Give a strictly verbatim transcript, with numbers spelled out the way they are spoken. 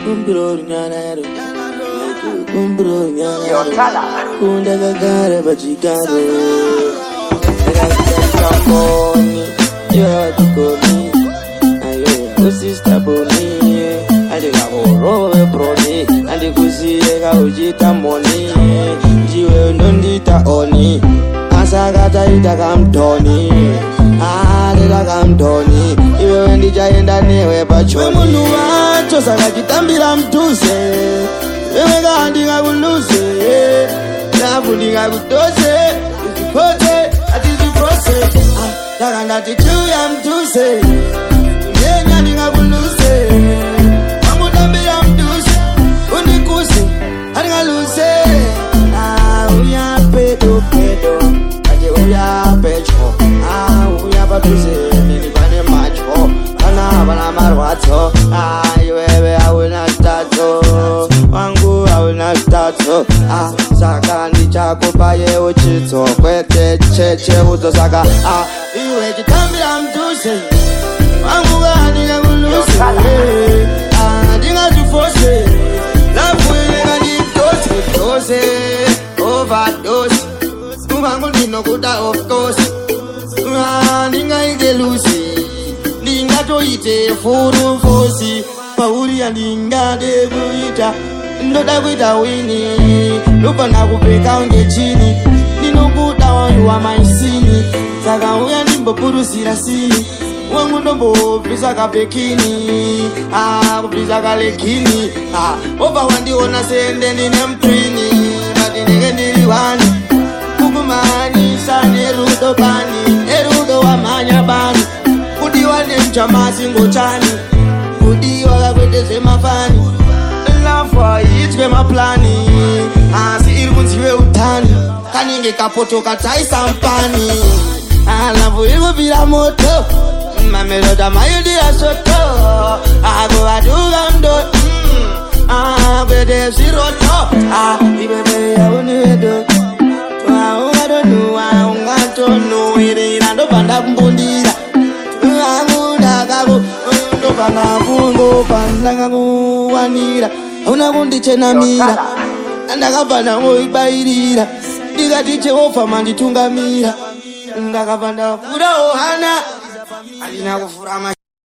Kumbro nyanero, kumbro nyanero, kunda gagare bajigare. Kakoni, yo tukoni, ayo sister boni, ande gahoro broni, ande kusiye gaujita moni, jiwe ndondita oni, asagata itakamtoni, ade takamtoni, iwe wendi jaenda newe bachoni. Munu wacho sakachitambira mtuse, wewe gandi ngabuluze, nafundi ngabutose, ukipote atiziprose, takanda tituya mtuse, yenya ngabuluze, mamutambira mtuse, unikuse, aningaluse, ah uya pedo pedo, aje uya pecho, ah uya batuse, nilipane macho, ana bana marwato, ah wewe hauna stato, wangu hauna stato, ah sakandi chako paye uchito, kwete cheche utosaka, ah iwe chitambira mtuse, wangu gani nguluse, ah dinga tufose, lafu ile gani tose tose, overdose, wangu dino kuda of course, ah dinga igelusi, dinga toite furu fosi, pauri andinga debuita, ndoda kuita wini, lupa na kupeka unge chini, ninokuta wanyu wa maisini, saka uya nimbo puru sirasini, wangu ndombo pisa kapekini, ah kupisa kalekini, ah opa wandi ona sende nine mtwini, bati nige niliwani, kukumani sane rudo bani, erudo wa manya bani, kudiwa ne mchamasi ngochani, kudiwa kakwete zemafani, lafwa itwe maplani, asi irkunziwe utani, kaninge kapoto katai sampani, alavu ilu bila moto, mamelota mayudi ya soto, ako aduga mdo, ah kwete siroto, ah ibebe ya uniwedo, twa ungado nuwa ungato nuwiri, nando panda mbundira, anguda kago, ndo panda kungo panda kago wanira, una kundi chena mira, ndakapanda moibairira, ndikati Jehova manditungamira, ndakapanda fura ohana, alina kufura